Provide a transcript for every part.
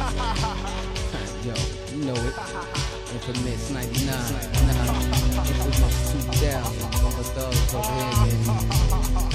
Yo, you know it. Infamous 99. Infamous 2000. All the thugs over here, man.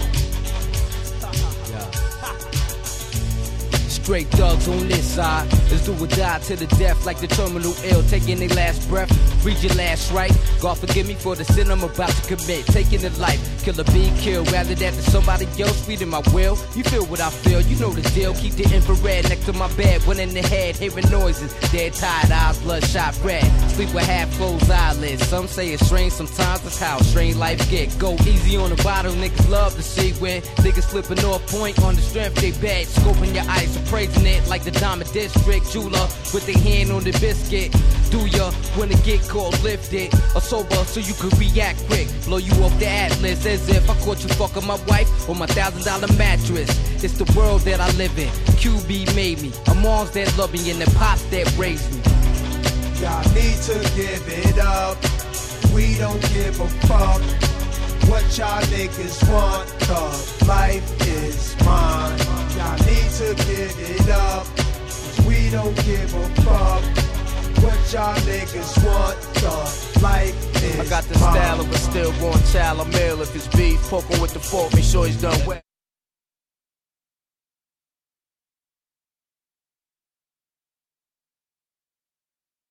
Yeah. Straight thugs on this side. Let's do or die to the death like the terminal ill, taking their last breath. Read your last right. God forgive me for the sin I'm about to commit. Taking the life, kill or be killed. Rather that than somebody else reading my will. You feel what I feel, you know the deal. Keep the infrared next to my bed. One in the head, hearing noises. Dead tired eyes, bloodshot red. Sleep with half closed eyelids. Some say it's strange, sometimes that's how strange life get. Go easy on the bottle, niggas love to see when niggas flipping off point on the strength they bad. Scoping your eyes, appraising it like the Diamond District jeweler with their hand on the biscuit. Do ya wanna get caught lifted or sober so you can react quick? Blow you off the atlas as if I caught you fucking my wife on my $1,000 mattress. It's the world that I live in. QB made me. I'm moms that love me and the pops that raised me. Y'all need to give it up. We don't give a fuck what y'all niggas want, cause life is mine. Y'all need to give it up. We don't give a fuck what y'all niggas want, cause life is mine. I got the style of a stillborn child. I'm ill if it's beef. Poke him with the fork, make sure he's done well.